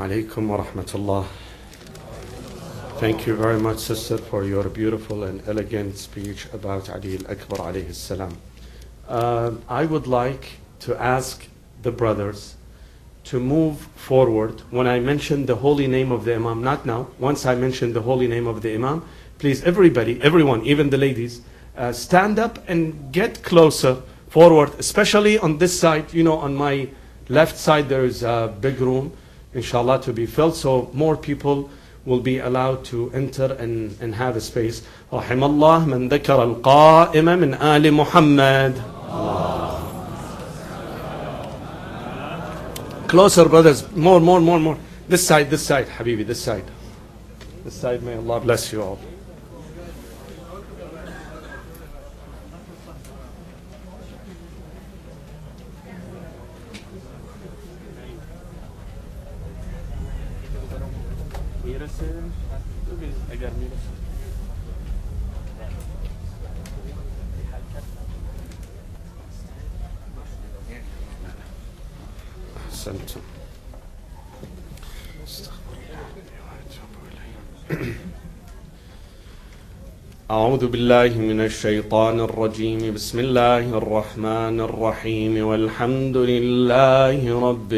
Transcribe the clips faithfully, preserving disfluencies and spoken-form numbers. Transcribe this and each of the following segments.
alaikum wa rahmatullah. Thank you very much, sister, for your beautiful and elegant speech about Ali al-Akbar alayhi salam. Uh, I would like to ask the brothers to move forward. When I mention the holy name of the Imam, not now, once I mention the holy name of the Imam, please everybody, everyone, even the ladies, uh, stand up and get closer forward, especially on this side. You know, on my left side there is a big room, inshallah, to be filled, so more people will be allowed to enter and, and have a space. رحم الله من ذكر القائم من آل محمد. Closer, brothers, more, more, more, more. This side, this side, Habibi, this side. This side, may Allah bless you all. أعوذ بالله من الشيطان الرجيم بسم الله الرحمن الرحيم والحمد لله رب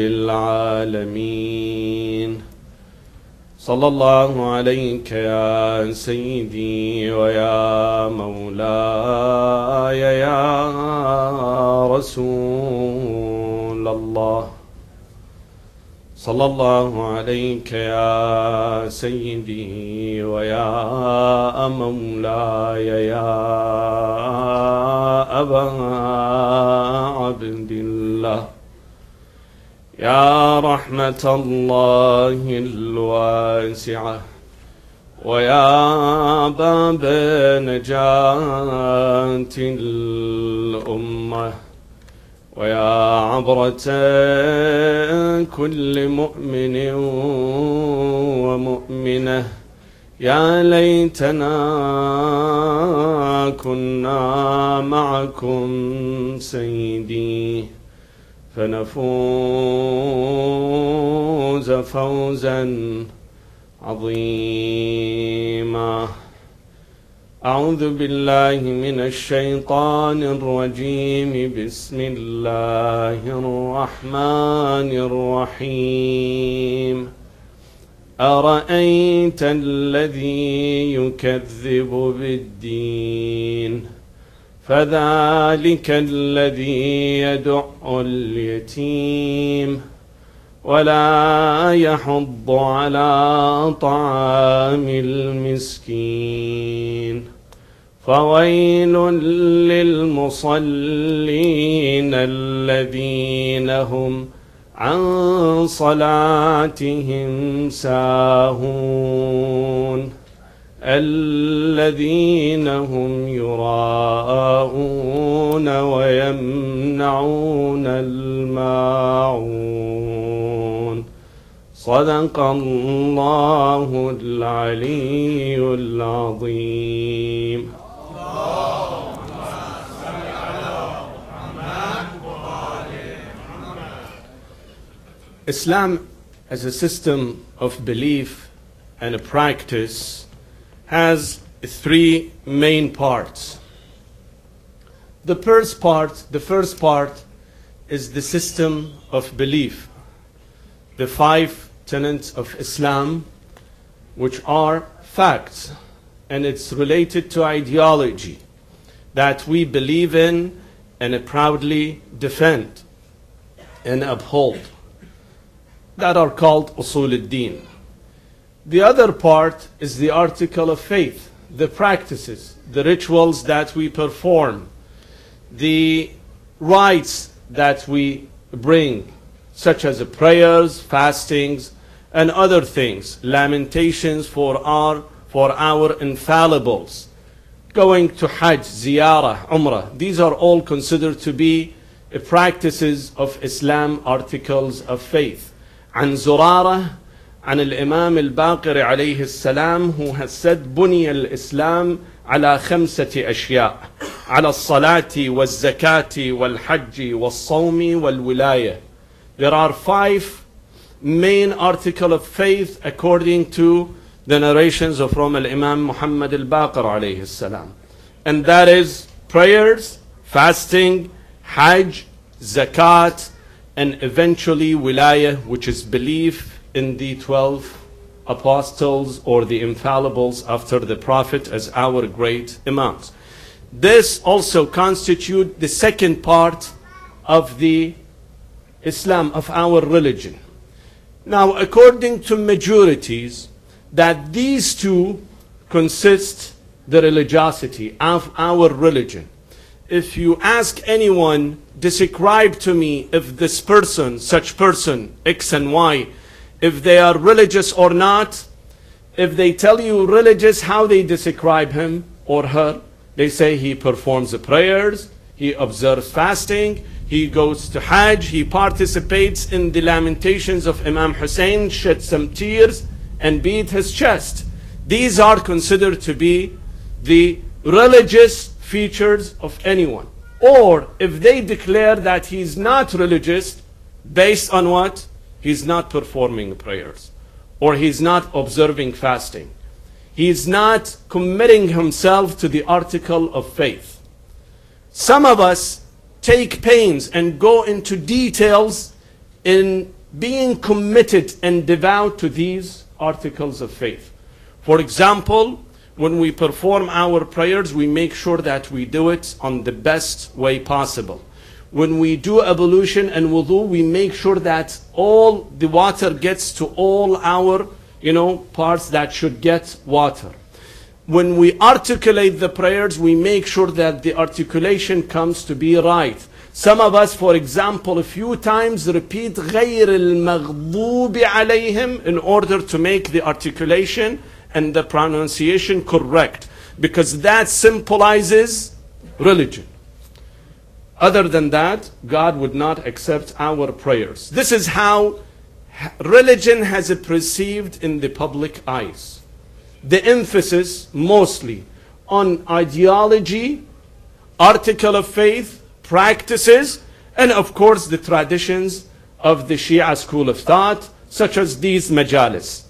العالمين صلى الله عليك يا سيدي ويا مولاي يا رسول الله صلى الله عليك يا سيدي ويا مولاي يا أبا عبد الله يا رحمة الله الواسعة ويا باب نجاة الأمة ويا عبرة كل مؤمن ومؤمنة يا ليتنا كنا معكم سيدي فنفوز فوزا عظيما. أعوذ بالله من الشيطان الرجيم بسم الله الرحمن الرحيم أرأيت الذي يكذب بالدين فذلك الذي يدع اليتيم ولا يحض على طعام المسكين فويل للمصلين الذين هم عن صلاتهم ساهون الذين هم يراءون ويمنعون الماعون صدق الله العلي العظيم. Islam as a system of belief and a practice has three main parts. The first part, the first part is the system of belief, the five tenets of Islam, which are facts, and it's related to ideology that we believe in and proudly defend and uphold, that are called Usul al-Din. The other part is the article of faith, the practices, the rituals that we perform, the rites that we bring, such as prayers, fastings, and other things, lamentations for our, for our infallibles, going to Hajj, Ziyarah, Umrah. These are all considered to be practices of Islam, articles of faith. عن زرارة عن الإمام الباقر عليه السلام, who has said بني الإسلام على خمسة أشياء على الصلاة والزكاة والحج والصوم والولاية. There are five main article of faith according to the narrations of from Imam Muhammad al-Baqir alayhi salam. And that is prayers, fasting, hajj, zakat, and eventually wilayah, which is belief in the twelve apostles or the infallibles after the Prophet as our great imams. This also constitutes the second part of the Islam, of our religion. Now, according to majorities, that these two consist the religiosity of our religion. If you ask anyone, describe to me if this person, such person, X and Y, if they are religious or not, if they tell you religious, how they describe him or her? They say he performs the prayers, he observes fasting, he goes to Hajj, he participates in the lamentations of Imam Hussein, shed some tears, and beat his chest. These are considered to be the religious features of anyone. Or if they declare that he's not religious, based on what? He's not performing prayers, or he's not observing fasting. He's not committing himself to the article of faith. Some of us take pains and go into details in being committed and devout to these articles of faith. For example, when we perform our prayers, we make sure that we do it on the best way possible. When we do ablution and wudu, we make sure that all the water gets to all our, you know, parts that should get water. When we articulate the prayers, we make sure that the articulation comes to be right. Some of us, for example, a few times repeat غَيْرِ الْمَغْضُوبِ عَلَيْهِمْ in order to make the articulation and the pronunciation correct, because that symbolizes religion. Other than that, God would not accept our prayers. This is how religion has perceived in the public eyes. The emphasis mostly on ideology, article of faith, practices, and of course the traditions of the Shia school of thought, such as these majalis.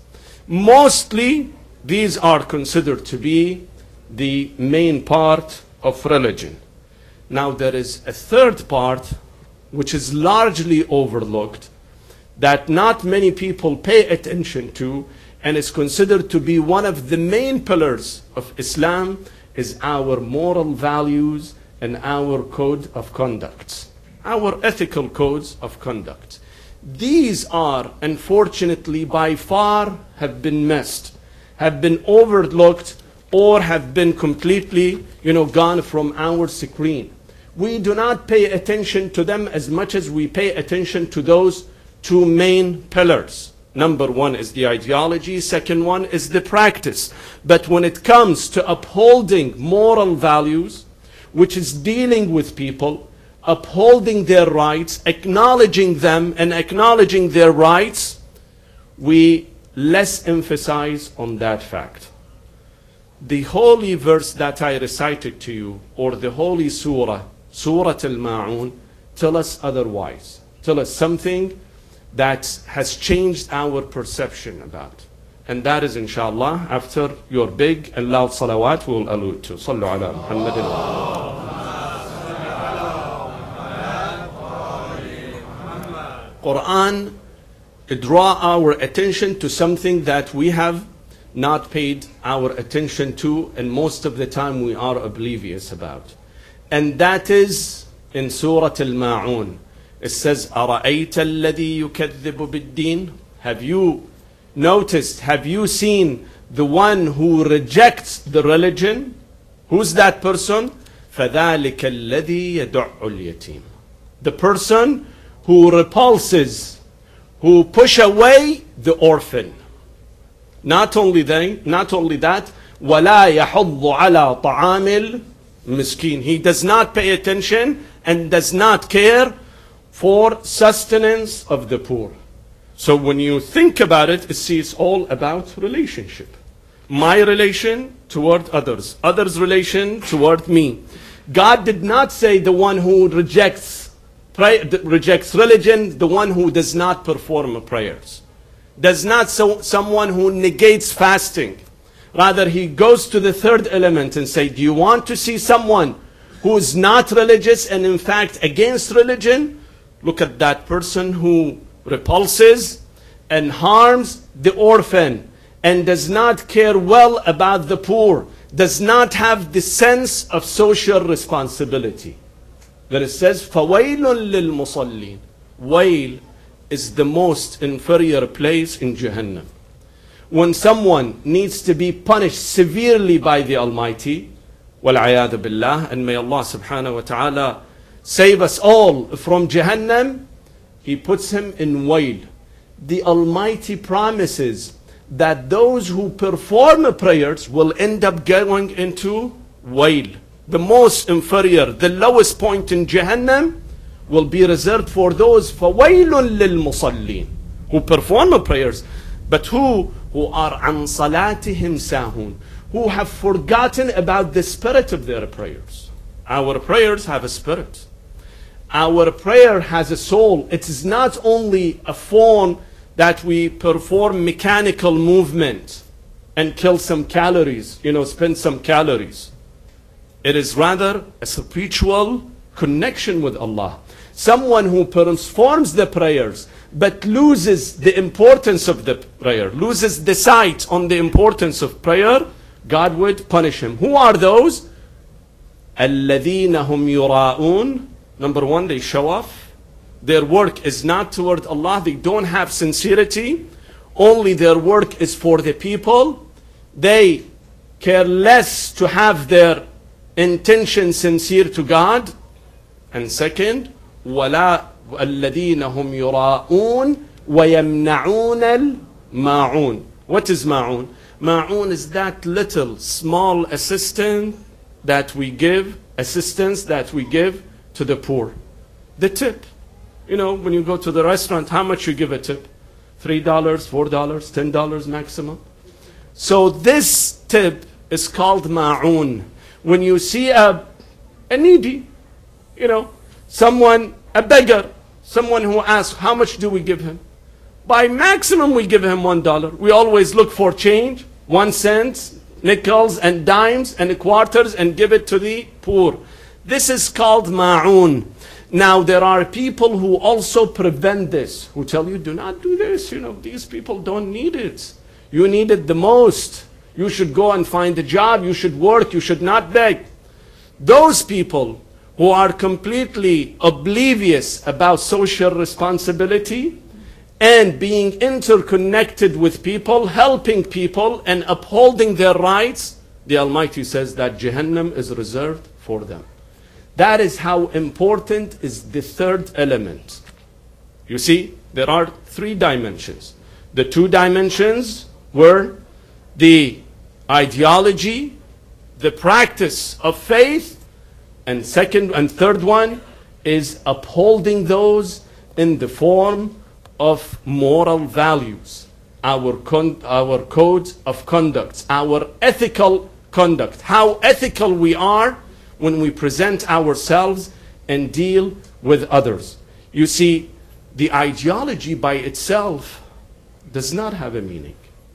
Mostly these are considered to be the main part of religion. Now there is a third part which is largely overlooked, that not many people pay attention to, and is considered to be one of the main pillars of Islam, is our moral values and our code of conduct, our ethical codes of conduct. These are, unfortunately, by far have been missed, have been overlooked, or have been completely, you know, gone from our screen. We do not pay attention to them as much as we pay attention to those two main pillars. Number one is the ideology, second one is the practice. But when it comes to upholding moral values, which is dealing with people, upholding their rights, acknowledging them and acknowledging their rights, we less emphasize on that fact. The holy verse that I recited to you, or the holy surah, Surah Al-Ma'un, tell us otherwise. Tell us something that has changed our perception about. And that is, inshallah, after your big and loud salawat we will allude to. Sallu ala Muhammadin. Quran draw our attention to something that we have not paid our attention to, and most of the time we are oblivious about. And that is in Surah Al-Ma'un. It says, أَرَأَيْتَ الَّذِي يُكَذِّبُ بِالدِّينِ. Have you noticed, have you seen the one who rejects the religion? Who's that person? فَذَلِكَ الَّذِي يَدُعُّ الْيَتِيمِ. The person who repulses, who push away the orphan. Not only they, not only that, وَلَا يَحُضُّ عَلَى طَعَامِ الْمِسْكِينِ. He does not pay attention and does not care for sustenance of the poor. So when you think about it, you see it's all about relationship. My relation toward others, others' relation toward me. God did not say the one who rejects pray, rejects religion, the one who does not perform prayers. does not so, someone who negates fasting. Rather, he goes to the third element and say, do you want to see someone who is not religious and in fact against religion? Look at that person who repulses and harms the orphan and does not care well about the poor, does not have the sense of social responsibility. Then it says, فَوَيْلٌ لِلْمُصَلِّينَ. Wail is the most inferior place in Jahannam. When someone needs to be punished severely by the Almighty, وَالْعَيَاذُ بِاللَّهِ, and may Allah subhanahu wa ta'ala save us all from Jahannam, He puts him in wail. The Almighty promises that those who perform prayers will end up going into wail. The most inferior, the lowest point in Jahannam will be reserved for those فَوَيْلٌ لِلْمُصَلِّينَ who perform prayers, but who who are عَنْ صَلَاتِهِمْ سَاهُونَ, who have forgotten about the spirit of their prayers. Our prayers have a spirit. Our prayer has a soul. It is not only a form that we perform mechanical movement and kill some calories, you know, spend some calories. It is rather a spiritual connection with Allah. Someone who performs the prayers but loses the importance of the prayer, loses the sight on the importance of prayer, God would punish him. Who are those? الَّذِينَ هُمْ يُرَاءُونَ. Number one, they show off. Their work is not toward Allah. They don't have sincerity. Only their work is for the people. They care less to have their intention sincere to God. And second, وَلَا الَّذِينَ هُمْ يُرَاءُونَ وَيَمْنَعُونَ الْمَاعُونَ. What is ma'un? Ma'un is that little small assistance that we give, assistance that we give to the poor. The tip. You know, when you go to the restaurant, how much you give a tip? Three dollars, four dollars, ten dollars maximum. So this tip is called ma'un. When you see a, a needy, you know, someone, a beggar, someone who asks, how much do we give him? By maximum we give him one dollar. We always look for change, one cent, nickels and dimes and quarters, and give it to the poor. This is called ma'un. Now there are people who also prevent this, who tell you, do not do this. You know, these people don't need it. You need it the most. You should go and find a job. You should work. You should not beg. Those people who are completely oblivious about social responsibility and being interconnected with people, helping people and upholding their rights, the Almighty says that Jahannam is reserved for them. That is how important is the third element. You see, there are three dimensions. The two dimensions were the ideology, the practice of faith, and second and third one is upholding those in the form of moral values, our, con our code of conduct, our ethical conduct, how ethical we are when we present ourselves and deal with others. You see, the ideology by itself does not have a meaning.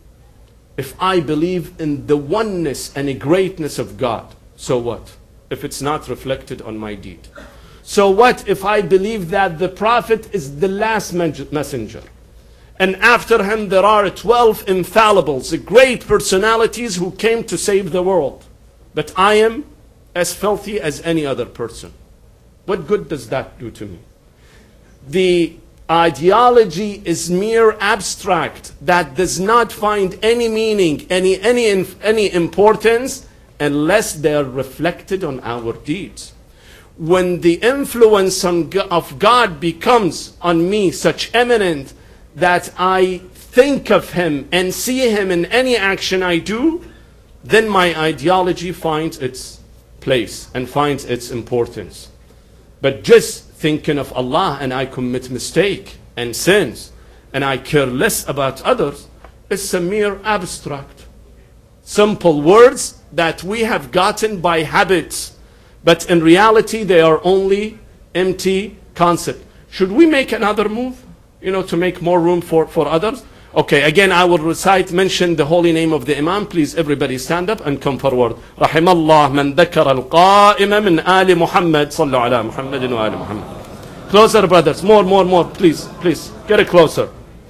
If I believe in the oneness and the greatness of God, so what? If it's not reflected on my deed. So what if I believe that the Prophet is the last messenger, and after him there are twelve infallibles, great personalities who came to save the world, but I am as filthy as any other person? What good does that do to me? The ideology is mere abstract that does not find any meaning, any, any, any importance unless they are reflected on our deeds. When the influence of God becomes on me such eminent that I think of Him and see Him in any action I do, then my ideology finds its place and finds its importance. But just thinking of Allah and I commit mistake and sins and I care less about others, it's a mere abstract, simple words that we have gotten by habits, but in reality they are only empty concept. Should we make another move, you know, to make more room for, for others? Okay, again I will recite, mention the holy name of the Imam. Please everybody stand up and come forward. رحم الله من ذكر القائم من آل محمد. صلوا على محمد وآل محمد. Closer brothers, more, more, more, please, please, get it closer.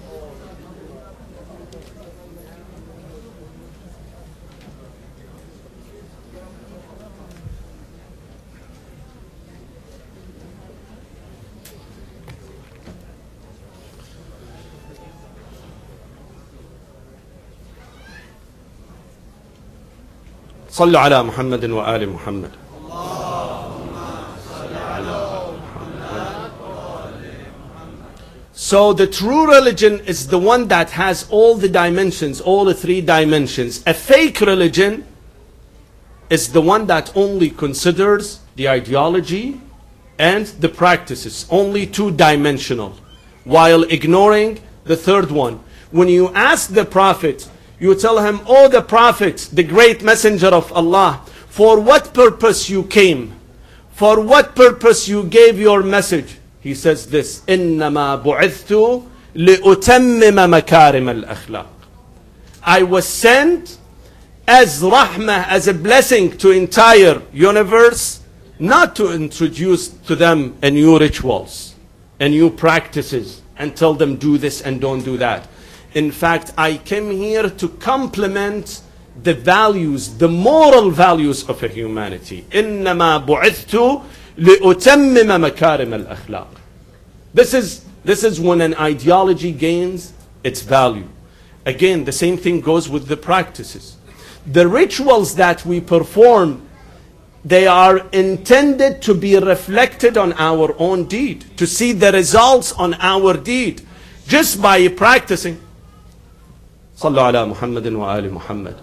صلوا على محمد وآل محمد. So the true religion is the one that has all the dimensions, all the three dimensions. A fake religion is the one that only considers the ideology and the practices, only two-dimensional, while ignoring the third one. When you ask the Prophet, you tell him, oh the Prophet, the great messenger of Allah, for what purpose you came? For what purpose you gave your message? He says this, إِنَّمَا بُعِثْتُ لِأُتَمِّمَ مَكَارِمَ الْأَخْلَاقِ. I was sent as rahmah, as a blessing to entire universe, not to introduce to them a new rituals, a new practices, and tell them do this and don't do that. In fact, I came here to complement the values, the moral values of a humanity. إِنَّمَا بُعِثْتُ لِأُتَمِّمَ مَكَارِمَ الْأَخْلَاقِ. This is, this is when an ideology gains its value. Again, the same thing goes with the practices. The rituals that we perform, they are intended to be reflected on our own deed, to see the results on our deed. Just by practicing. صلوا على محمد وآل محمد.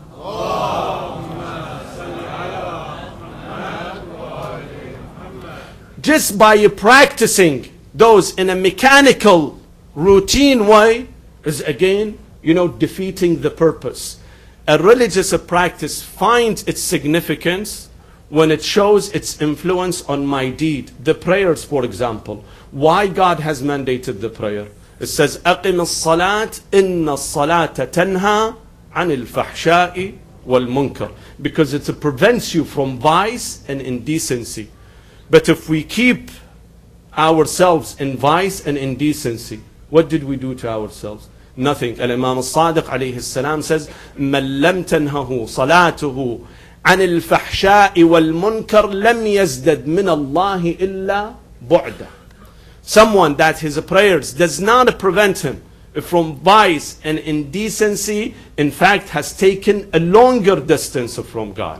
Just by practicing those in a mechanical, routine way is again, you know, defeating the purpose. A religious practice finds its significance when it shows its influence on my deed. The prayers, for example. Why God has mandated the prayer? It says, أقم الصلاة إن الصلاة تنهى عن الفحشاء والمنكر. Because it prevents you from vice and indecency. But if we keep ourselves in vice and indecency, what did we do to ourselves? Nothing. Al-Imam al-Sadiq alayhi salam says, من لم تنهه صلاته عن الفحشاء والمنكر لم يزدد من الله إلا بعدا. Someone that his prayers does not prevent him from vice and indecency, in fact has taken a longer distance from God.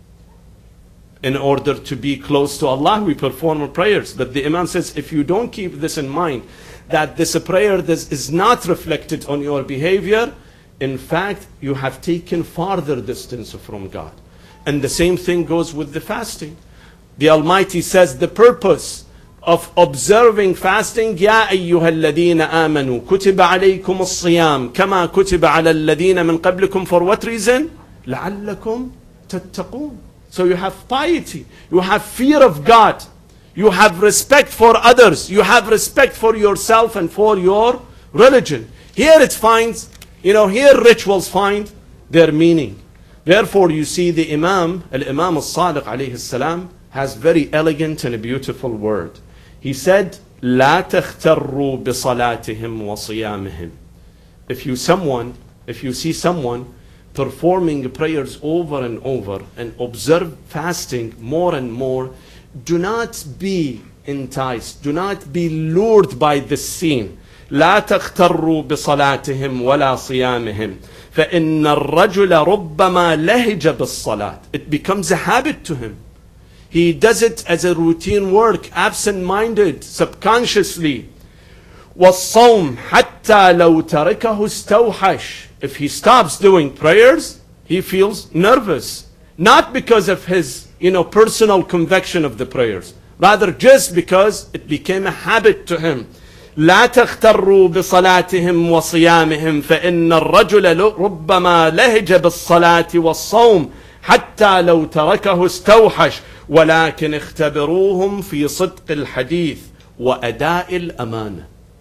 In order to be close to Allah, we perform our prayers. But the Imam says, if you don't keep this in mind, that this prayer this is not reflected on your behavior, in fact, you have taken farther distance from God. And the same thing goes with the fasting. The Almighty says the purpose of observing fasting, يا أيها الذين آمنوا كتب عليكم الصيام كما كتب على الذين من قبلكم. For what reason? لعلكم تتقون. So you have piety, you have fear of God, you have respect for others, you have respect for yourself and for your religion. Here it finds, you know, here rituals find their meaning. Therefore you see the Imam, Al-Imam al-Sadiq alayhi salam, has very elegant and a beautiful word. He said, لا تختروا بصلاتهم وصيامهم. If you someone, if you see someone performing prayers over and over and observe fasting more and more, do not be enticed, do not be lured by this scene. لا تختروا بصلاتهم ولا صيامهم فإن الرجل ربما لهج بالصلاة. It becomes a habit to him. He does it as a routine work, absent-minded, subconsciously. والصوم حتى لو تركه استوحش. If he stops doing prayers, he feels nervous. Not because of his, you know, personal conviction of the prayers. Rather just because it became a habit to him. لا تغتروا بصلاتهم وصيامهم فإن الرجل ربما لهج بالصلاة والصوم حتى لو تركه استوحش ولكن اختبروهم في صدق الحديث وأداء الأمانة.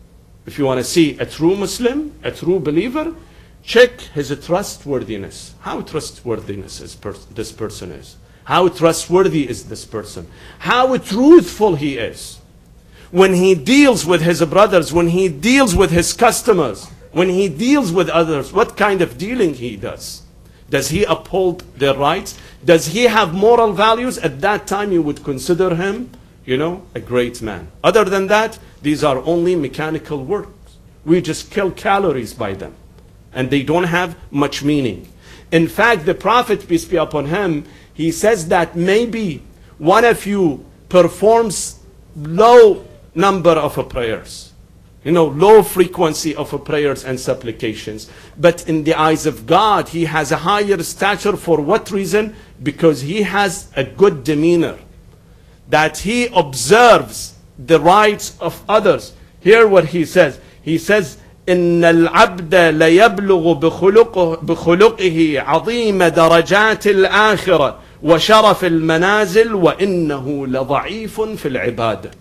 if you want to see a true Muslim, a true believer, check his trustworthiness. How trustworthiness is per this person is. How trustworthy is this person? How truthful he is. When he deals with his brothers, when he deals with his customers, when he deals with others, what kind of dealing he does? Does he uphold their rights? Does he have moral values? At that time you would consider him, you know, a great man. Other than that, these are only mechanical works. We just kill calories by them. And they don't have much meaning. In fact, the Prophet, peace be upon him, he says that maybe one of you performs low number of prayers. You know, low frequency of prayers and supplications. But in the eyes of God, he has a higher stature. For what reason? Because he has a good demeanor. That he observes the rights of others. Hear what he says. He says, إن العبد ليبلغ بخلقه, بخلقه عظيم درجات الآخرة وشرف المنازل وإنه لضعيف في العبادة.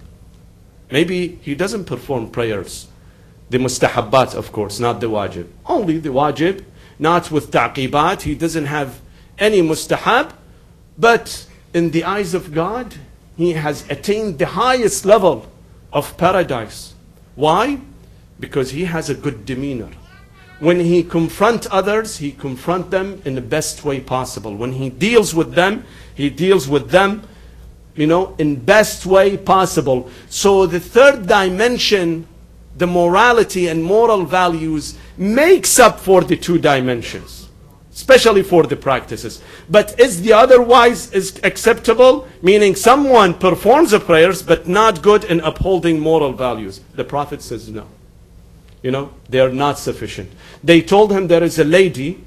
Maybe he doesn't perform prayers. The mustahabbat, of course, not the wajib. Only the wajib, not with ta'qibat. He doesn't have any mustahab. But in the eyes of God, he has attained the highest level of paradise. Why? Because he has a good demeanor. When he confronts others, he confronts them in the best way possible. When he deals with them, he deals with them, you know, in best way possible. So the third dimension, the morality and moral values, makes up for the two dimensions, especially for the practices. But is the otherwise is acceptable? Meaning someone performs the prayers but not good in upholding moral values. The Prophet says no. You know, they are not sufficient. They told him there is a lady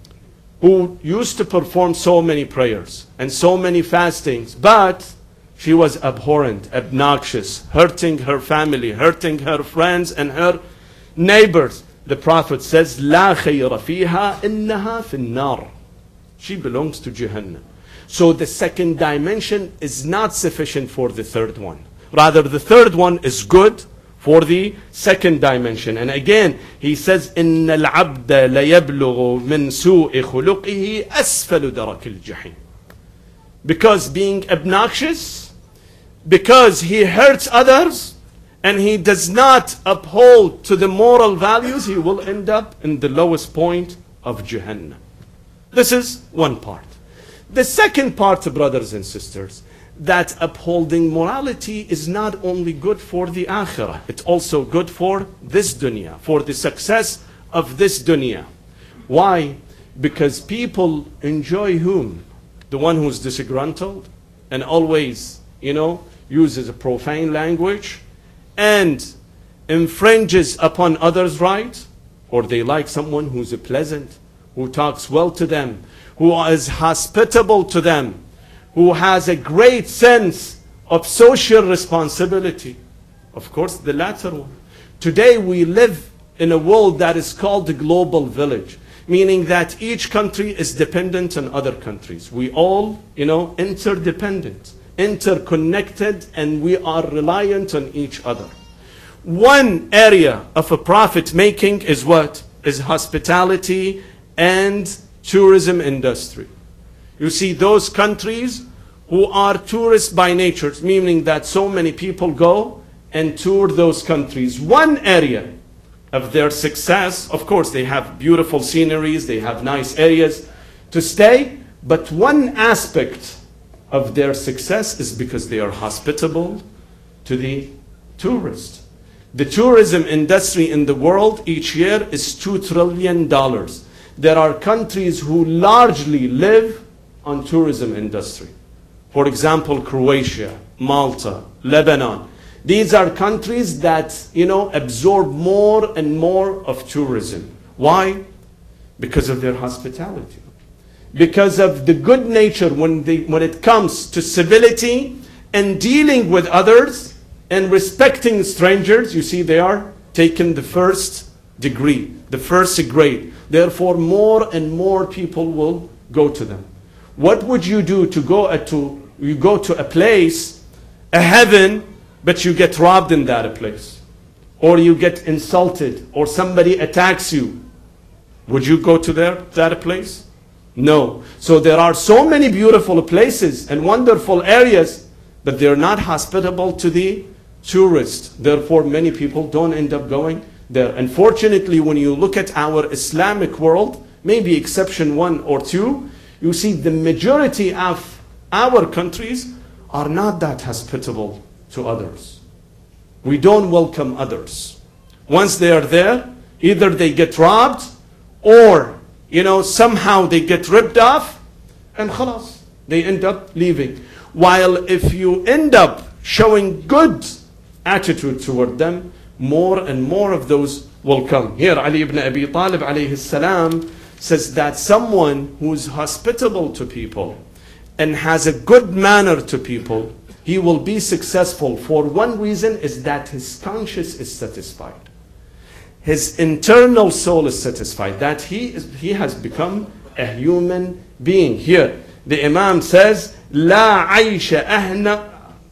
who used to perform so many prayers and so many fastings, but she was abhorrent, obnoxious, hurting her family, hurting her friends and her neighbors. The Prophet says, لا خير فيها إنها في النار. She belongs to Jahannam. So the second dimension is not sufficient for the third one. Rather, the third one is good for the second dimension. And again, he says, إن العبد ليبلغ من سوء خلقه أسفل درك الجحيم. Because being obnoxious, because he hurts others, and he does not uphold to the moral values, he will end up in the lowest point of Jahannam. This is one part. The second part, brothers and sisters, that upholding morality is not only good for the akhirah, it's also good for this dunya, for the success of this dunya. Why? Because people enjoy whom? The one who's disgruntled and always, you know, uses a profane language and infringes upon others' rights, or they like someone who's pleasant, who talks well to them, who is hospitable to them, who has a great sense of social responsibility. Of course, the latter one. Today we live in a world that is called the global village, meaning that each country is dependent on other countries. We all, you know, interdependent, interconnected, and we are reliant on each other. One area of a profit making is what? Is hospitality and tourism industry. You see, those countries who are tourists by nature, meaning that so many people go and tour those countries. One area of their success, of course, they have beautiful sceneries, they have nice areas to stay, but one aspect of their success is because they are hospitable to the tourist. The tourism industry in the world each year is two trillion dollars. There are countries who largely live on tourism industry. For example, Croatia, Malta, Lebanon. These are countries that, you know, absorb more and more of tourism. Why? Because of their hospitality. Because of the good nature when, they, when it comes to civility and dealing with others and respecting strangers. You see, they are taking the first degree, the first grade. Therefore, more and more people will go to them. What would you do to go to, you go to a place, a heaven, but you get robbed in that place? or you get insulted, or somebody attacks you, would you go to there, that place? No. So there are so many beautiful places and wonderful areas, but they're not hospitable to the tourists. Therefore, many people don't end up going there. Unfortunately, when you look at our Islamic world, maybe exception one or two, you see the majority of our countries are not that hospitable to others. We don't welcome others. Once they are there, either they get robbed, or, you know, somehow they get ripped off, and khalas, they end up leaving. While if you end up showing good attitude toward them, more and more of those will come. Here, Ali ibn Abi Talib alayhi salam says that someone who's hospitable to people and has a good manner to people, he will be successful. For one reason is that his conscience is satisfied. His internal soul is satisfied, that he, is, he has become a human being. Here, the Imam says, لا عيش أهنأ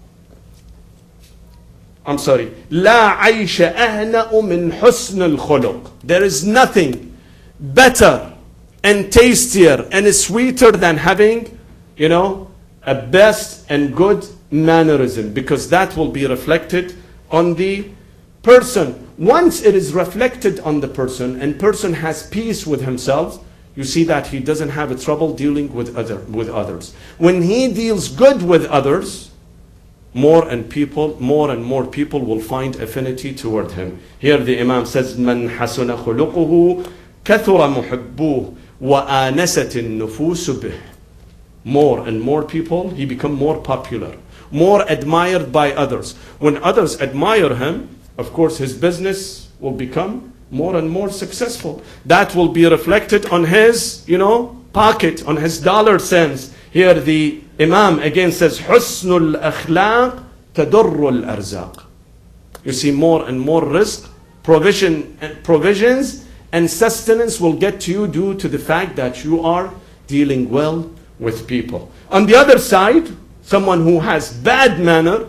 I'm sorry. لا عيش أهنأ من حسن الخلق. There is nothing better and tastier and sweeter than having, you know, a best and good mannerism, because that will be reflected on the person. Once it is reflected on the person and person has peace with himself, you see that he doesn't have a trouble dealing with other with others. When he deals good with others, more and people, more and more people will find affinity toward him. Here the Imam says, "Man hasuna khuluquhu kathura muhibbuh wa anasat an-nufus bih." More and more people, he become more popular, more admired by others. When others admire him, of course, his business will become more and more successful. That will be reflected on his, you know, pocket, on his dollar cents. Here the Imam again says, "Husnul akhlaq tadurrul arzaq." You see, more and more risk, provision, provisions, and sustenance will get to you due to the fact that you are dealing well with people. On the other side, someone who has bad manner,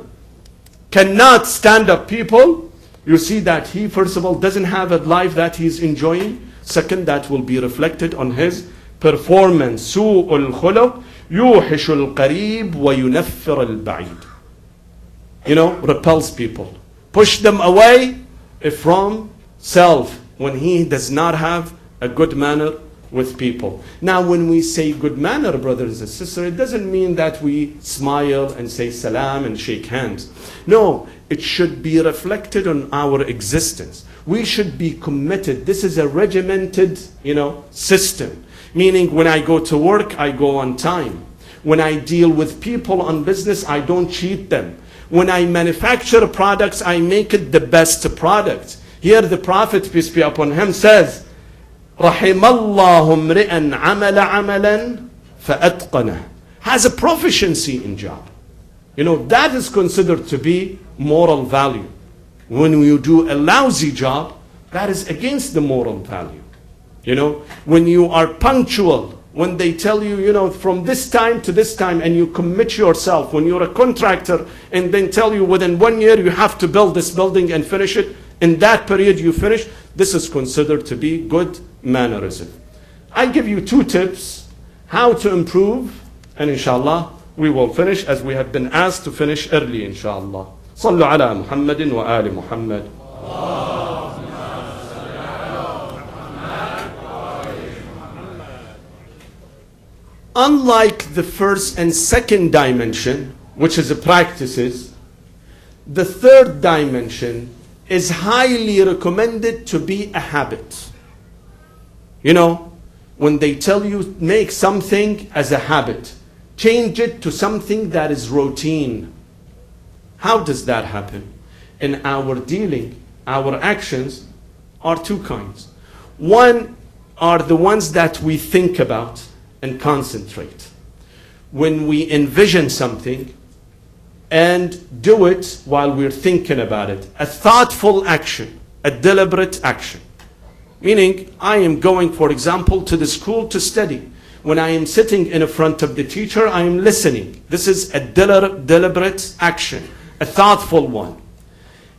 cannot stand up people, you see that he, first of all, doesn't have a life that he's enjoying. Second, that will be reflected on his performance. سوء الخلق يوحش القريب وينفر البعيد. You know, repels people. Push them away from self when he does not have a good manner with people. Now, when we say good manner, brothers and sisters, it doesn't mean that we smile and say salam and shake hands. No, it should be reflected on our existence. We should be committed. This is a regimented, you know, system. Meaning, when I go to work, I go on time. When I deal with people on business, I don't cheat them. When I manufacture products, I make it the best product. Here the Prophet, peace be upon him, says, رحم الله امرئا عمل عملا فأتقنه. Has a proficiency in job. You know, that is considered to be moral value. When you do a lousy job, that is against the moral value. You know, when you are punctual, when they tell you, you know, from this time to this time, and you commit yourself, when you're a contractor, and then tell you within one year you have to build this building and finish it, in that period you finish, this is considered to be good mannerism. I give you two tips how to improve, and inshallah we will finish as we have been asked to finish early, inshallah. صلوا على محمد وآل محمد. Unlike the first and second dimension, which is the practices, the third dimension is highly recommended to be a habit. You know, when they tell you make something as a habit, change it to something that is routine. How does that happen? In our dealing, our actions are two kinds. One are the ones that we think about and concentrate. When we envision something and do it while we're thinking about it. A thoughtful action, a deliberate action. Meaning, I am going, for example, to the school to study. When I am sitting in front of the teacher, I am listening. This is a deliberate action, a thoughtful one.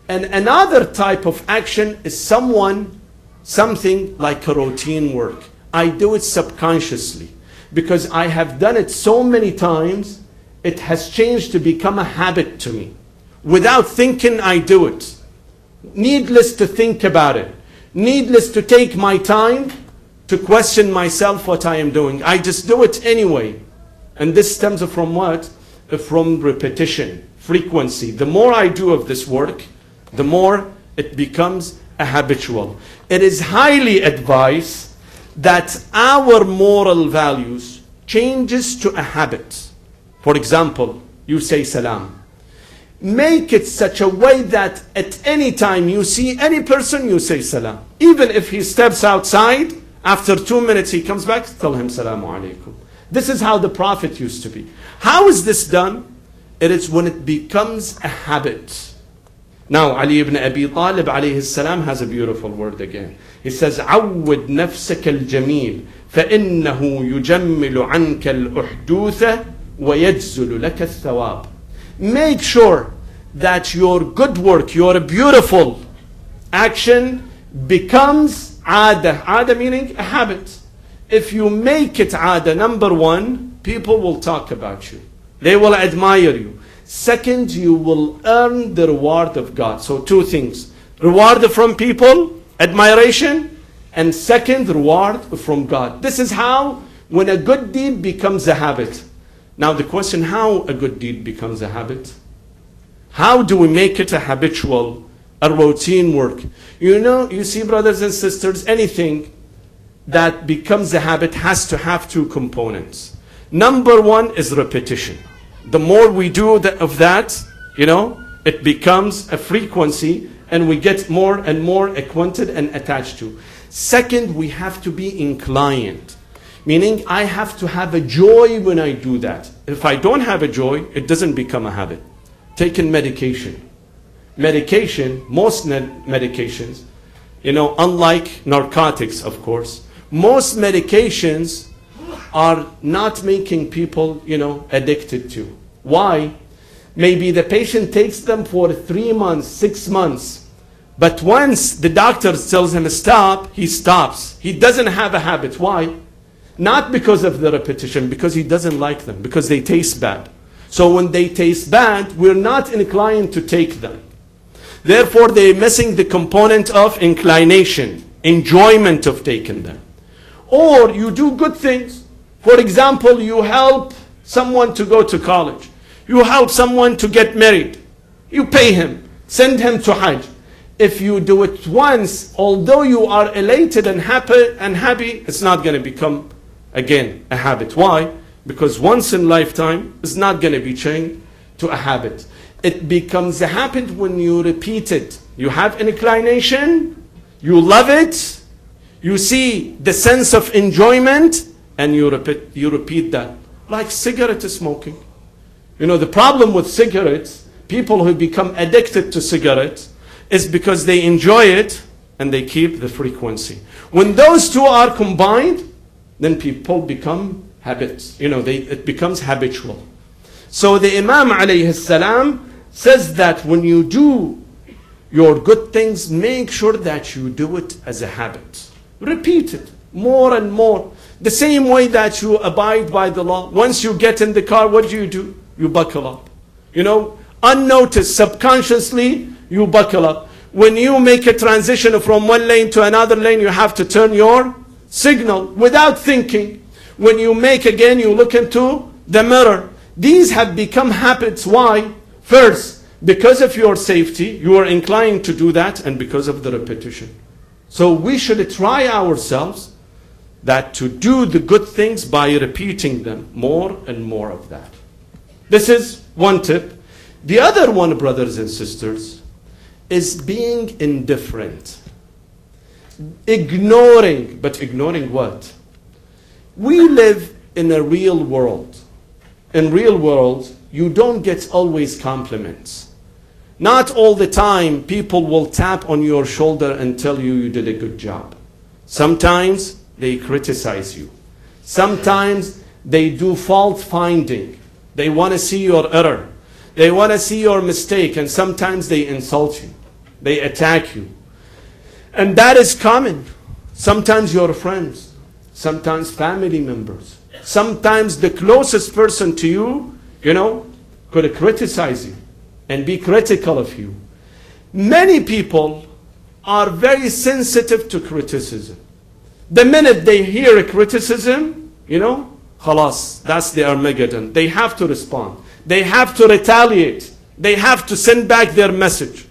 And another type of action is someone, something like a routine work. I do it subconsciously because I have done it so many times, it has changed to become a habit to me. Without thinking, I do it. Needless to think about it. Needless to take my time to question myself what I am doing. I just do it anyway. And this stems from what? From repetition, frequency. The more I do of this work, the more it becomes a habitual. It is highly advised that our moral values changes to a habit. For example, you say salam. Make it such a way that at any time you see any person, you say salam. Even if he steps outside, after two minutes he comes back, tell him salamu alaykum. This is how the Prophet used to be. How is this done? It is when it becomes a habit. Now, Ali ibn Abi Talib alayhi salam has a beautiful word again. He says, عَوِّدْ نَفْسَكَ الْجَمِيلِ فَإِنَّهُ يُجَمِّلُ عَنْكَ الْأُحْدُوثَ وَيَجْزُلُ لَكَ الثَّوَابِ. Make sure that your good work, your beautiful action becomes عادة. عادة meaning a habit. If you make it عادة, number one, people will talk about you. They will admire you. Second, you will earn the reward of God. So two things. Reward from people, admiration, and second, reward from God. This is how, when a good deed becomes a habit. Now the question, how a good deed becomes a habit? How do we make it a habitual, a routine work? You know, you see, brothers and sisters, anything that becomes a habit has to have two components. Number one is repetition. The more we do of that, you know, it becomes a frequency and we get more and more acquainted and attached to. Second, we have to be inclined. Meaning, I have to have a joy when I do that. If I don't have a joy, it doesn't become a habit. Taking medication. Medication, most medications, you know, unlike narcotics, of course, most medications are not making people, you know, addicted to. Why? Maybe the patient takes them for three months, six months. But once the doctor tells him stop, he stops. He doesn't have a habit. Why? Not because of the repetition, because he doesn't like them, because they taste bad. So when they taste bad, we're not inclined to take them. Therefore, they're missing the component of inclination, enjoyment of taking them. Or you do good things. For example, you help someone to go to college. You help someone to get married. You pay him, send him to Hajj. If you do it once, although you are elated and happy, and happy, it's not going to become, again, a habit. Why? Because once in lifetime, it's not going to be changed to a habit. It becomes a habit when you repeat it. You have an inclination, you love it, you see the sense of enjoyment, and you repeat, you repeat that. Like cigarette smoking. You know, the problem with cigarettes, people who become addicted to cigarettes, is because they enjoy it and they keep the frequency. When those two are combined, then people become habits. You know, they, it becomes habitual. So the Imam alayhi salam says that when you do your good things, make sure that you do it as a habit. Repeat it more and more. The same way that you abide by the law. Once you get in the car, what do you do? You buckle up. You know, unnoticed, subconsciously, you buckle up. When you make a transition from one lane to another lane, you have to turn your signal without thinking. When you make again, you look into the mirror. These have become habits. Why? First, because of your safety, you are inclined to do that, and because of the repetition. So we should try ourselves that to do the good things by repeating them, more and more of that. This is one tip. The other one, brothers and sisters, is being indifferent. Ignoring, but ignoring what? We live in a real world. In real world, you don't get always compliments. Not all the time people will tap on your shoulder and tell you you did a good job. Sometimes they criticize you. Sometimes they do fault finding. They want to see your error. They want to see your mistake, and sometimes they insult you. They attack you. And that is common. Sometimes your friends, sometimes family members, sometimes the closest person to you, you know, could criticize you and be critical of you. Many people are very sensitive to criticism. The minute they hear a criticism, you know, khalas, that's the Armageddon. They have to respond. They have to retaliate. They have to send back their message.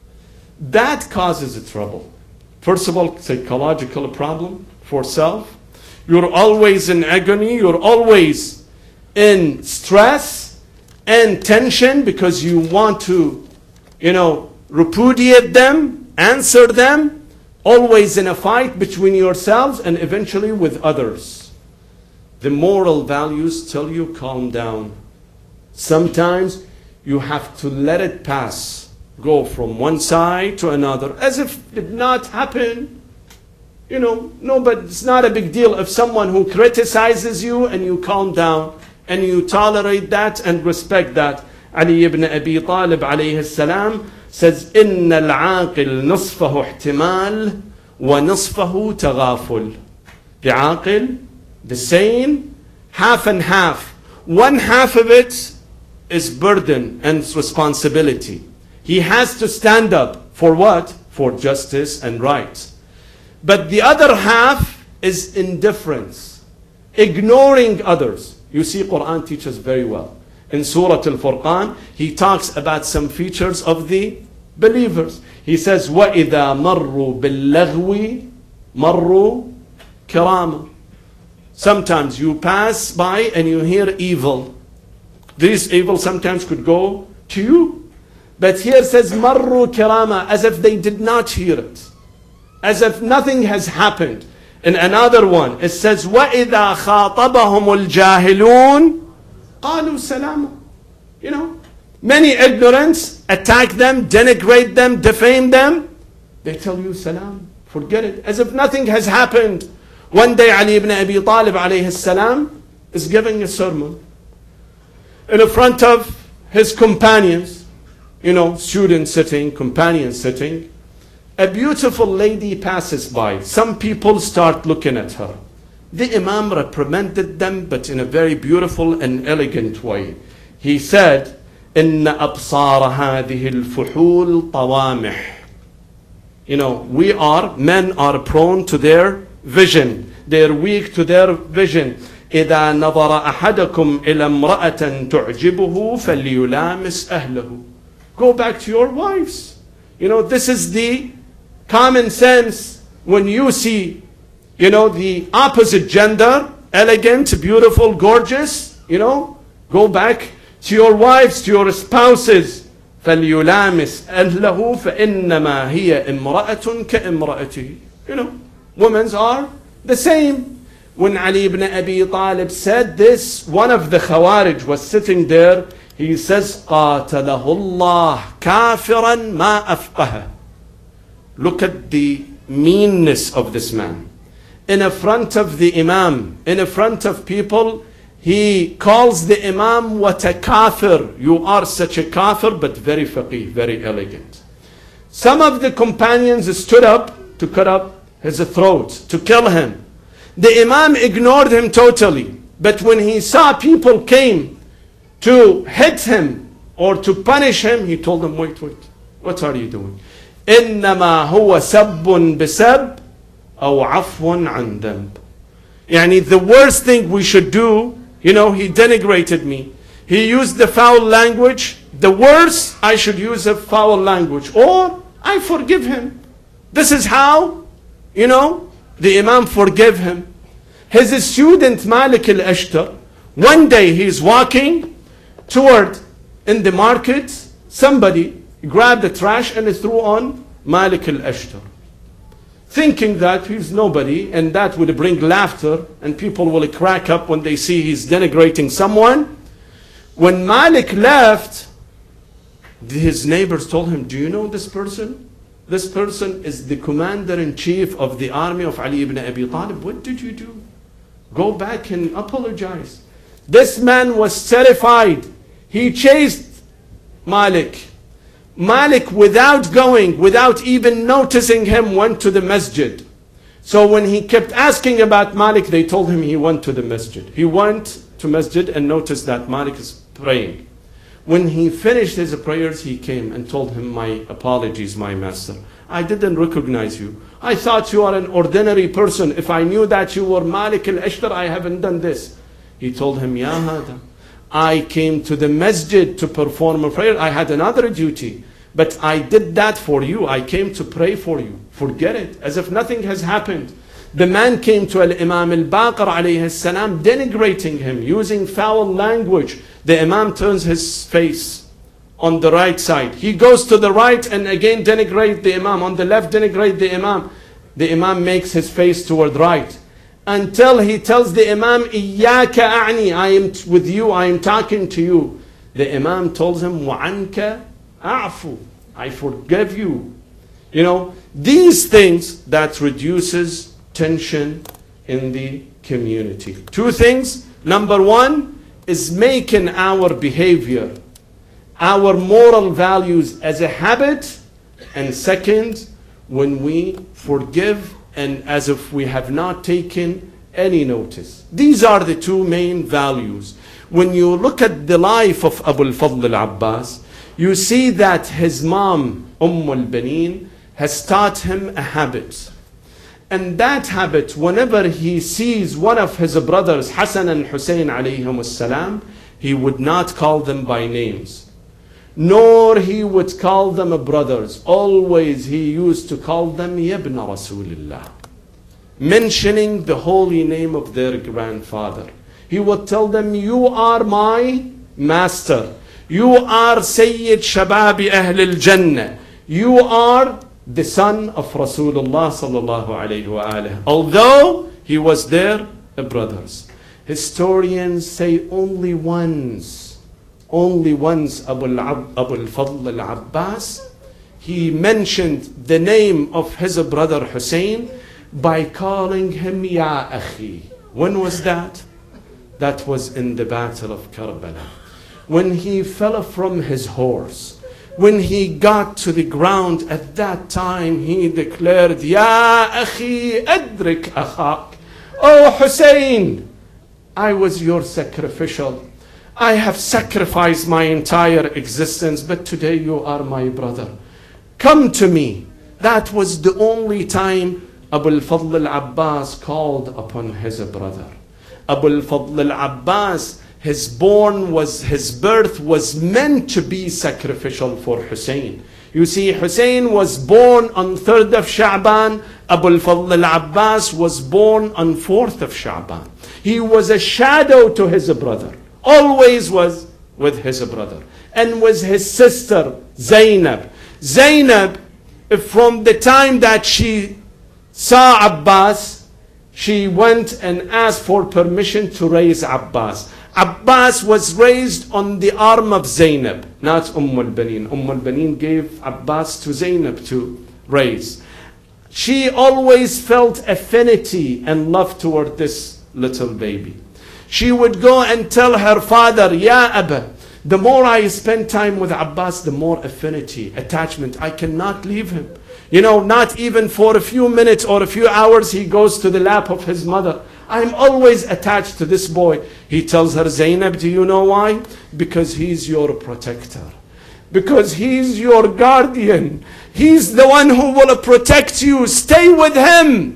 That causes a trouble. First of all, psychological problem for self. You're always in agony. You're always in stress and tension because you want to, you know, repudiate them, answer them, always in a fight between yourselves and eventually with others. The moral values tell you calm down. Sometimes you have to let it pass. Go from one side to another as if it did not happen. You know, no, but it's not a big deal if someone who criticizes you and you calm down and you tolerate that and respect that. Ali ibn Abi Talib alayhi salam says, إِنَّ الْعَاقِلْ نُصْفَهُ احْتِمَالٌ وَنُصْفَهُ تَغَافُلٌ. The aqil, the sane, half and half. One half of it is burden and responsibility. He has to stand up for what? For justice and rights. But the other half is indifference, ignoring others. You see, Quran teaches very well. In Surah Al-Furqan, he talks about some features of the believers. He says, وَإِذَا مَرُّوا بِاللَّغْوِ مَرُّوا كِرَامًا. Sometimes you pass by and you hear evil. This evil sometimes could go to you. But here says, marru kirama, as if they did not hear it. As if nothing has happened. In another one, it says, وَإِذَا خَاطَبَهُمُ الْجَاهِلُونَ قَالُوا سَلَامًا. You know, many ignorants attack them, denigrate them, defame them. They tell you salam, forget it. As if nothing has happened. One day Ali ibn Abi Talib alayhi salam is giving a sermon in front of his companions. You know, students sitting, companions sitting. A beautiful lady passes by. Some people start looking at her. The Imam reprimanded them, but in a very beautiful and elegant way. He said, إِنَّ أَبْصَارَ هَذِهِ الْفُحُولِ طَوَامِحِ. You know, we are, men are prone to their vision. They're weak to their vision. إِذَا نَظَرَ أَحَدَكُمْ إِلَى امْرَأَةً تُعْجِبُهُ فَلْيُلَامِسْ أَهْلَهُ. Go back to your wives. You know, this is the common sense when you see, you know, the opposite gender, elegant, beautiful, gorgeous, you know, go back to your wives, to your spouses. فَلْيُلَامِسْ أَهْلَهُ فَإِنَّمَا هِيَ إِمْرَأَةٌ كَإِمْرَأَتِهِ. You know, women are the same. When Ali ibn Abi Talib said this, one of the Khawarij was sitting there. He says, قَاتَلَهُ اللَّهُ كَافِرًا مَا أَفْقَهَ. Look at the meanness of this man. In front of the Imam, in front of people, he calls the Imam, what a kafir. You are such a kafir, but very faqih, very elegant. Some of the companions stood up to cut up his throat, to kill him. The Imam ignored him totally. But when he saw people came to hit him or to punish him, he told them, wait, wait, what are you doing? إِنَّمَا هُوَ سَبٌّ بِسَبٍّ أَوْ عَفْوٌ عَنْ ذَنْبٍ. Yani the worst thing we should do, you know, he denigrated me. He used the foul language. The worst, I should use a foul language. Or I forgive him. This is how, you know, the Imam forgave him. His student Malik al-Ashtar, one day he's walking toward in the market, somebody grabbed the trash and threw on Malik al-Ashtar, thinking that he's nobody and that would bring laughter and people will crack up when they see he's denigrating someone. When Malik left, his neighbors told him, do you know this person? This person is the commander-in-chief of the army of Ali ibn Abi Talib. What did you do? Go back and apologize. This man was terrified. He chased Malik. Malik, without going, without even noticing him, went to the masjid. So when he kept asking about Malik, they told him he went to the masjid. He went to masjid and noticed that Malik is praying. When he finished his prayers, he came and told him, my apologies, my master. I didn't recognize you. I thought you are an ordinary person. If I knew that you were Malik al-Ashtar, I haven't done this. He told him, Ya hada, I came to the masjid to perform a prayer. I had another duty. But I did that for you. I came to pray for you. Forget it. As if nothing has happened. The man came to Al-Imam al-Baqir alayhi salam, denigrating him, using foul language. The Imam turns his face on the right side. He goes to the right and again denigrate the Imam. On the left, denigrate the Imam. The Imam makes his face toward right. Until he tells the Imam, Iyaka a'ni, I am with you, I am talking to you. The Imam tells him, Wa'anka a'fu, I forgive you. You know, these things that reduces tension in the community. Two things. Number one is making our behavior, our moral values as a habit. And second, when we forgive and as if we have not taken any notice. These are the two main values. When you look at the life of Abu al-Fadl al-Abbas, you see that his mom, Umm al-Banin, has taught him a habit. And that habit, whenever he sees one of his brothers, Hassan and Hussein alayhim as-salam, he would not call them by names. Nor he would call them brothers. Always he used to call them Yabna Rasulillah, mentioning the holy name of their grandfather. He would tell them, you are my master. You are Sayyid Shababi Ahl al-Jannah. You are the son of Rasulullah sallallahu alayhi wa alihi. Although he was their brothers. Historians say only once, only once Abu al-Fadl al-Abbas, he mentioned the name of his brother Hussein by calling him Ya Akhi. When was that? That was in the battle of Karbala. When he fell from his horse, when he got to the ground, at that time he declared, Ya Akhi, adrik akhak. Oh Hussein, I was your sacrificial. I have sacrificed my entire existence, but today you are my brother. Come to me. That was the only time Abu al-Fadl al-Abbas called upon his brother. Abu al-Fadl al-Abbas, his born was, his birth was meant to be sacrificial for Hussein. You see, Hussein was born on third of Sha'ban. Abu al-Fadl al-Abbas was born on fourth of Sha'ban. He was a shadow to his brother. Always was with his brother. And with his sister, Zainab. Zainab, from the time that she saw Abbas, she went and asked for permission to raise Abbas. Abbas was raised on the arm of Zainab, not Umm al-Banin. Umm al-Banin gave Abbas to Zainab to raise. She always felt affinity and love toward this little baby. She would go and tell her father, Ya Abba, the more I spend time with Abbas, the more affinity, attachment. I cannot leave him. You know, not even for a few minutes or a few hours, he goes to the lap of his mother. I'm always attached to this boy. He tells her, Zainab, do you know why? Because he's your protector. Because he's your guardian. He's the one who will protect you. Stay with him.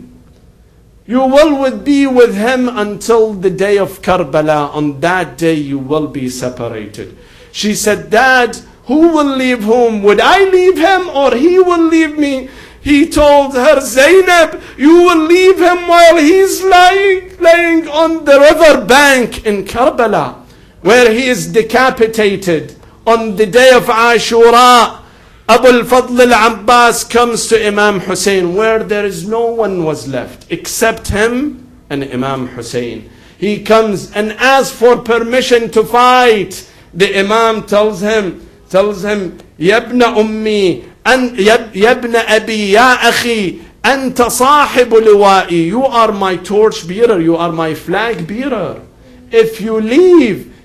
You will be with him until the day of Karbala. On that day you will be separated. She said, Dad, who will leave whom? Would I leave him or he will leave me? He told her, Zainab, you will leave him while he's lying, laying on the river bank in Karbala, where he is decapitated on the day of Ashura. Abu al-Fadl al-Abbas comes to Imam Hussein, where there is no one was left except him and Imam Hussein. He comes and asks for permission to fight. The Imam tells him, tells him, Yabna ummi, and Yabna abi, ya akhi, anta sahibu liwa'i. You are my torch bearer, you are my flag bearer. If you leave,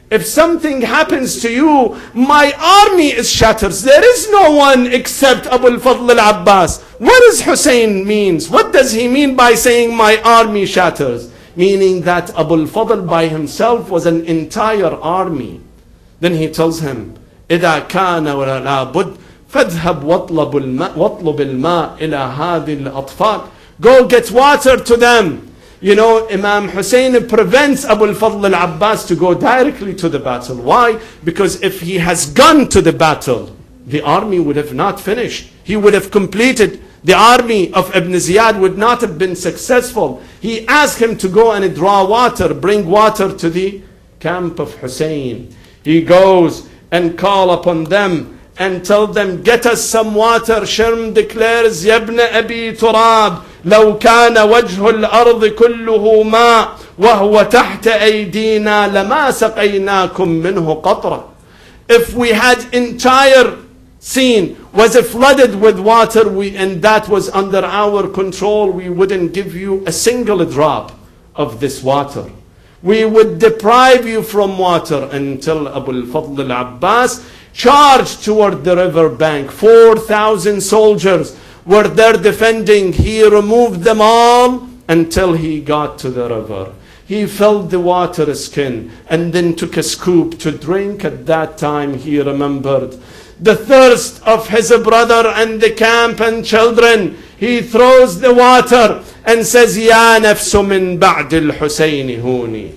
if something happens to you, my army is shattered. There is no one except Abu al-Fadl al-Abbas. What does Hussein means? What does he mean by saying my army shatters? Meaning that Abu al-Fadl by himself was an entire army. Then he tells him, إِذَا كَانَ وَلَا بُدْ فَاذْهَبْ وَاطْلُبِ الْمَاءِ وَاطْلُبِ الْمَاءِ إِلَى هَذِي الْأَطْفَالِ. Go get water to them. You know, Imam Hussein prevents Abu al-Fadl al-Abbas to go directly to the battle. Why? Because if he has gone to the battle, the army would have not finished. He would have completed. The army of Ibn Ziyad would not have been successful. He asked him to go and draw water, bring water to the camp of Hussein. He goes and call upon them and tell them, get us some water. Sharm declares, Yabna Abi Turab, لو كان وجه الأرض كله ماء وهو تحت أيدينا لما سقيناكم منه قطرة. If we had entire scene was flooded with water, we, and that was under our control, we wouldn't give you a single drop of this water. We would deprive you from water. Until Abu al-Fadl al-Abbas charged toward the river bank. four thousand soldiers were there defending. He removed them all until he got to the river. He filled the water skin and then took a scoop to drink. At that time he remembered the thirst of his brother and the camp and children. He throws the water and says, يا نفس من بعد الحسين هوني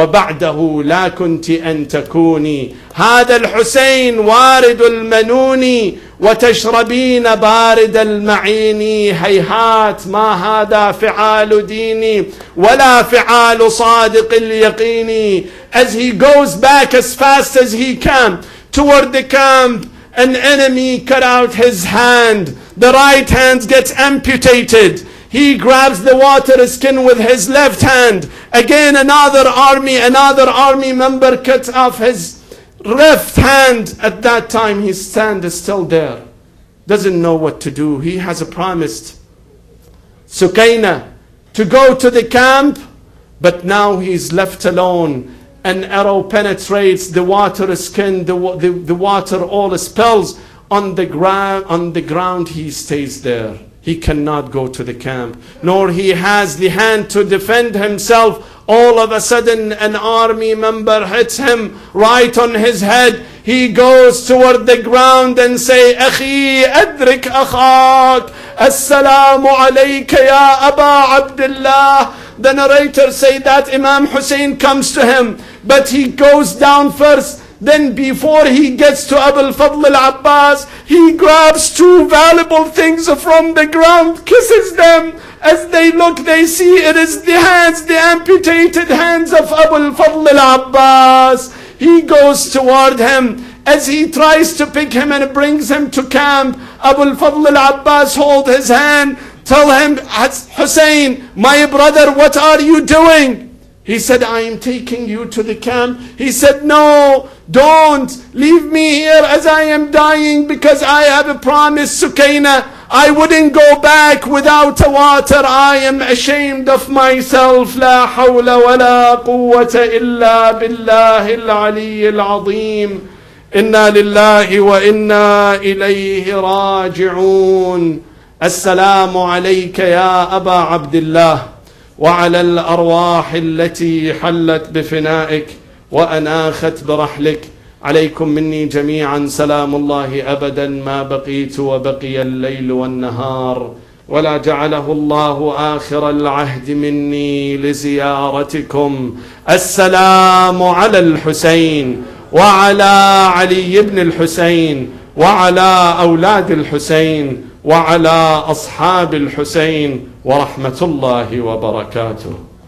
وبعده لا كنت أن تكوني. هذا الحسين وارد المنون وتشربين بارد المعين. هيهات ما هذا فعال ديني ولا فعال صادق اليقين. As he goes back as fast as he can toward the camp, an enemy cut out his hand. The right hand gets amputated. He grabs the water skin with his left hand. Again, another army, another army member cut off his left hand. At that time, his stand is still there. Doesn't know what to do. He has promised Sukaina to go to the camp, but now he's left alone. An arrow penetrates the water skin. The, the, the water all spills on the ground. On the ground, he stays there. He cannot go to the camp, nor he has the hand to defend himself. All of a sudden, an army member hits him right on his head. He goes toward the ground and say, أخي أدرك أخاك السلام عليك يا أبا عبد الله. The narrator say that Imam Hussein comes to him, but he goes down first. Then before he gets to Abu al-Fadl al-Abbas, he grabs two valuable things from the ground, kisses them. As they look, they see it is the hands, the amputated hands of Abu al-Fadl al-Abbas. He goes toward him. As he tries to pick him and brings him to camp, Abu al-Fadl al-Abbas hold his hand, tell him, Hussein, my brother, what are you doing? He said, I am taking you to the camp. He said, no, don't leave me here as I am dying, because I have a promise, Sukaina. I wouldn't go back without water. I am ashamed of myself. لا حول ولا قوة إلا بالله العلي العظيم. إنا لله وإنا إليه راجعون. السلام عليك يا أبا عبد الله وعلى الأرواح التي حلت بفنائك وأناخت برحلك. عليكم مني جميعا سلام الله أبدا ما بقيت وبقي الليل والنهار، ولا جعله الله آخر العهد مني لزيارتكم. السلام على الحسين وعلى علي بن الحسين وعلى أولاد الحسين وعلى أصحاب الحسين ورحمة الله وبركاته.